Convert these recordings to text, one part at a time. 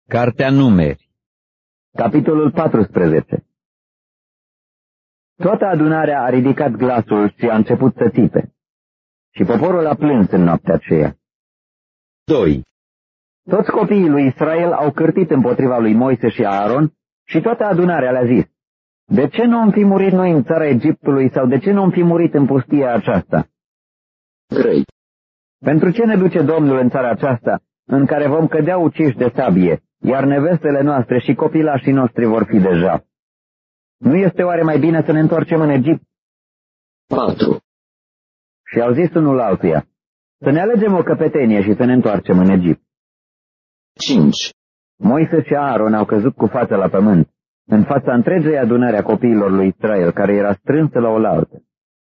Cartea Numeri, capitolul 14. Toată adunarea a ridicat glasul și a început să țipe. Și poporul a plâns în noaptea aceea. 2. Toți copiii lui Israel au cârtit împotriva lui Moise și Aaron și toată adunarea le-a zis: de ce nu am fi murit noi în țara Egiptului sau de ce nu am fi murit în pustia aceasta? 3. Pentru ce ne duce Domnul în țara aceasta, în care vom cădea uciși de sabie, iar nevestele noastre și copilașii noștri vor fi deja? Nu este oare mai bine să ne întoarcem în Egipt? 4. Și au zis unul altuia: să ne alegem o căpetenie și să ne întoarcem în Egipt. 5. Moise și Aaron au căzut cu fața la pământ, în fața întregei adunări a copiilor lui Israel, care era strânsă la oaltă.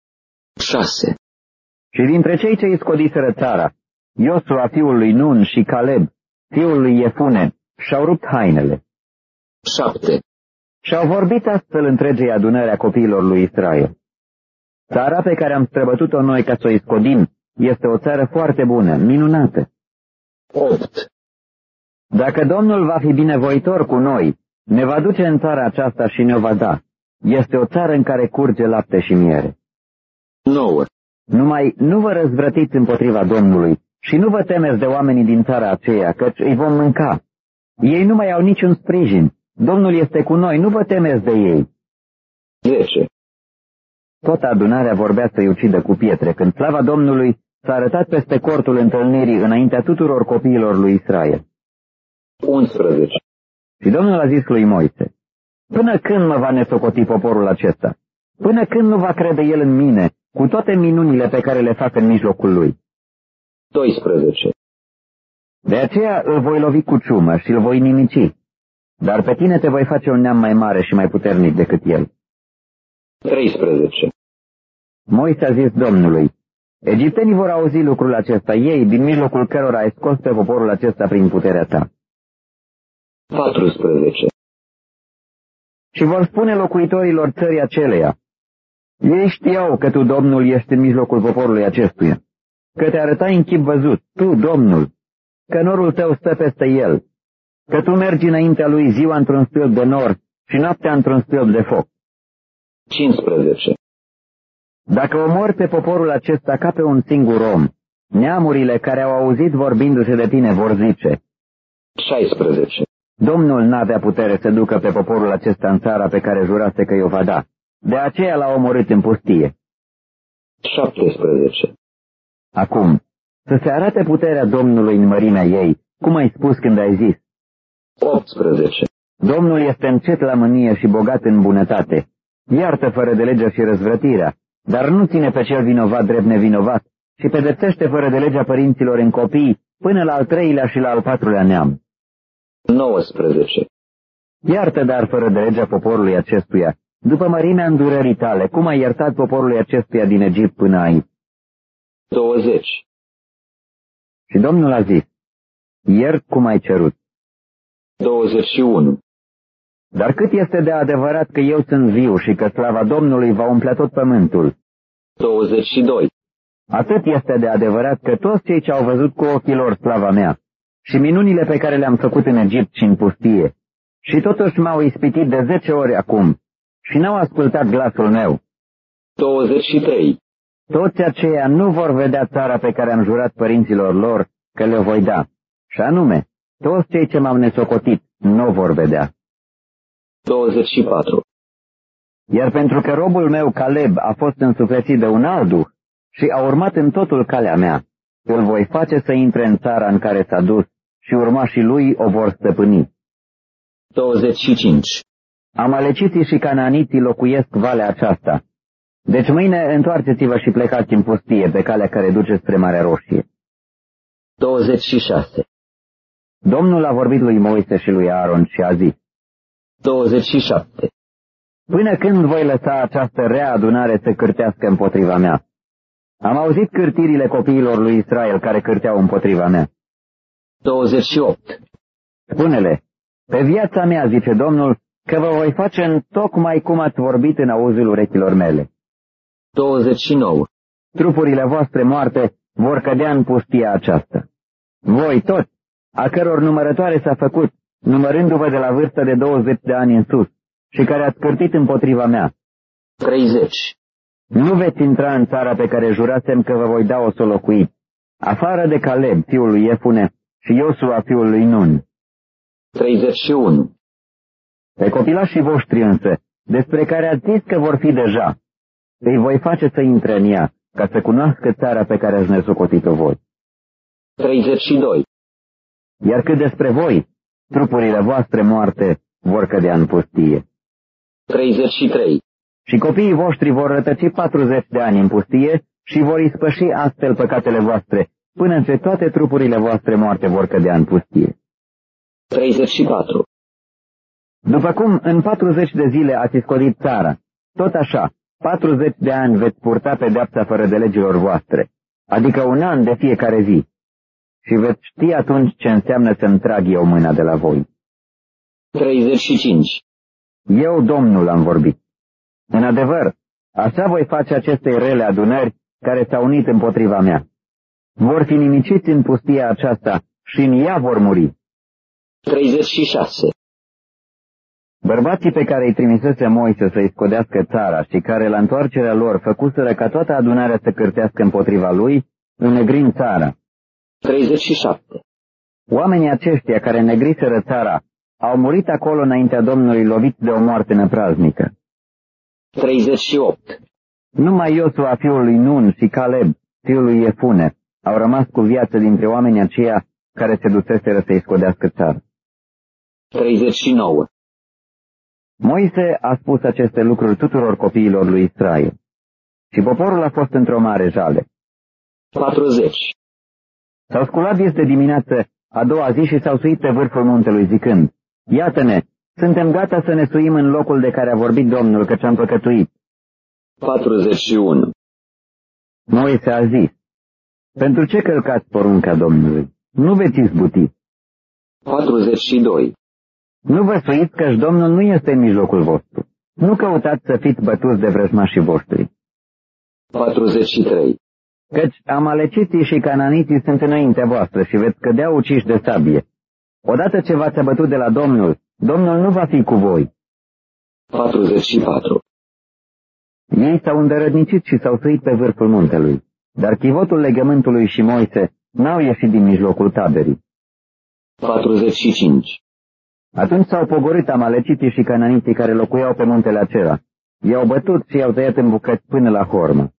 6. Și dintre cei ce îi scodiseră țara, Iosua fiul lui Nun și Caleb, fiul lui Iefune, și-au rupt hainele. 7. Și-au vorbit astfel întregei adunări a copiilor lui Israel: țara pe care am străbătut-o noi ca să o iscodim este o țară foarte bună, minunată. 8. Dacă Domnul va fi binevoitor cu noi, ne va duce în țara aceasta și ne-o va da. Este o țară în care curge lapte și miere. 9. Numai nu vă răzvrătiți împotriva Domnului și nu vă temeți de oamenii din țara aceea, căci îi vom mânca. Ei nu mai au niciun sprijin. Domnul este cu noi, nu vă temeți de ei. 10. Toată adunarea vorbea să-i ucidă cu pietre, când slava Domnului s-a arătat peste cortul întâlnirii înaintea tuturor copiilor lui Israel. 11. Și Domnul a zis lui Moise: până când mă va nesocoti poporul acesta? Până când nu va crede el în mine, cu toate minunile pe care le fac în mijlocul lui? 12. De aceea îl voi lovi cu ciumă și îl voi nimici, dar pe tine te voi face un neam mai mare și mai puternic decât el. 13. Moise a zis Domnului: egiptenii vor auzi lucrul acesta, ei, din mijlocul cărora ai scos pe poporul acesta prin puterea ta. 14. Și vor spune locuitorilor țării aceleia: ei știau că tu, Domnul, ești în mijlocul poporului acestuia, că te arătai în chip văzut, tu, Domnul, că norul tău stă peste el, că tu mergi înaintea lui ziua într-un stâlp de nor și noaptea într-un stâlp de foc. 15. Dacă omori pe poporul acesta ca pe un singur om, neamurile care au auzit vorbindu-se de tine vor zice: 16. Domnul n-avea putere să ducă pe poporul acesta în țara pe care jurase că i-o va da, de aceea l-a omorât în pustie. 17. Acum, să se arate puterea Domnului în mărimea ei, cum ai spus când ai zis: 18. Domnul este încet la mânie și bogat în bunătate, iartă fără de legea și răzvrătirea, dar nu ține pe cel vinovat drept nevinovat și pedepsește fără de legea părinților în copii până la al 3-lea și la al 4-lea neam. 19. Iartă dar fără de legea poporului acestuia, după mărimea îndurării tale, cum ai iertat poporului acestuia din Egipt până aici. 20. Și Domnul a zis: iert cum ai cerut. 21. Dar cât este de adevărat că eu sunt viu și că slava Domnului va umplea tot pământul? 22. Atât este de adevărat că toți cei ce au văzut cu ochii lor slava mea și minunile pe care le-am făcut în Egipt și în pustie, și totuși m-au ispitit de 10 ori acum și n-au ascultat glasul meu. 23. Toți aceia nu vor vedea țara pe care am jurat părinților lor că le voi da, și anume, toți cei ce m-au nesocotit nu vor vedea. 24. Iar pentru că robul meu Caleb a fost însuflețit de un alt duh și a urmat în totul calea mea, îl voi face să intre în țara în care s-a dus și urmașii lui o vor stăpâni. 25. Amaleciții și cananiții locuiesc valea aceasta. Deci mâine întoarceți-vă și plecați în pustie pe calea care duce spre Marea Roșie. 26. Domnul a vorbit lui Moise și lui Aaron și a zis: 27. până când voi lăsa această rea adunare să cârtească împotriva mea? Am auzit cârtirile copiilor lui Israel care cârteau împotriva mea. 28. Spune-le: pe viața mea, zice Domnul, că vă voi face întocmai cum ați vorbit în auzul urechilor mele. 29. Trupurile voastre moarte vor cădea în pustia aceasta. Voi toți, a căror numărătoare s-a făcut, numărându-vă de la vârsta de 20 de ani în sus, și care ați cârtit împotriva mea. 30. Nu veți intra în țara pe care jurasem că vă voi da-o să o locuiți, afară de Caleb, fiul lui Iefune, și Iosua, fiul lui Nun. 31. Pe copilașii voștri însă, despre care ați zis că vor fi deja, îi voi face să intre în ea, ca să cunoască țara pe care ați nesocotit-o voi. 32. Iar cât despre voi, trupurile voastre moarte vor cădea în pustie. 33. Și copiii voștri vor rătăci 40 de ani în pustie și vor ispăși astfel păcatele voastre, până ce toate trupurile voastre moarte vor cădea în pustie. 34. După cum în 40 de zile ați iscodit țara, tot așa, 40 de ani veți purta pedeapsa fără de legilor voastre, adică un an de fiecare zi, și veți ști atunci ce înseamnă să-mi trag eu mâna de la voi. 35. Eu, Domnul, am vorbit. În adevăr, așa voi face acestei rele adunări care s-au unit împotriva mea. Vor fi nimiciți în pustia aceasta și în ea vor muri. 36. Bărbații pe care îi trimisese Moise să-i scodească țara și care la întoarcerea lor făcuseră ca toată adunarea să cârtească împotriva lui, înnegrind țara. 37. Oamenii aceștia care negriseră țara au murit acolo înaintea Domnului loviți de o moarte năpraznică. 38. Numai Iosua, fiul lui Nun, și Caleb, fiul lui Iefune, au rămas cu viață dintre oamenii aceia care se duseseră să-i scodească țara. 39. Moise a spus aceste lucruri tuturor copiilor lui Israel. Și poporul a fost într-o mare jale. 40. S-au sculat des de dimineață a doua zi și s-au suit pe vârful muntelui zicând, iată-ne, suntem gata să ne suim în locul de care a vorbit Domnul, căci am păcătuit. 41. Moise a zis, pentru ce călcați porunca Domnului? Nu veți izbuti. 42. Nu vă suiți căci Domnul nu este în mijlocul vostru. Nu căutați să fiți bătuți de vrăjmașii voștri. 43. Căci amaleciții și cananiții sunt înaintea voastră și veți cădea uciși de sabie. Odată ce v-ați abătut de la Domnul, Domnul nu va fi cu voi. 44. Ei s-au îndărădnicit și s-au suit pe vârful muntelui, dar chivotul legământului și Moise n-au ieșit din mijlocul taberii. 45. Atunci s-au pogorât amaleciții și cananiții care locuiau pe muntele acela. I-au bătut și i-au tăiat în bucăți până la Hormă.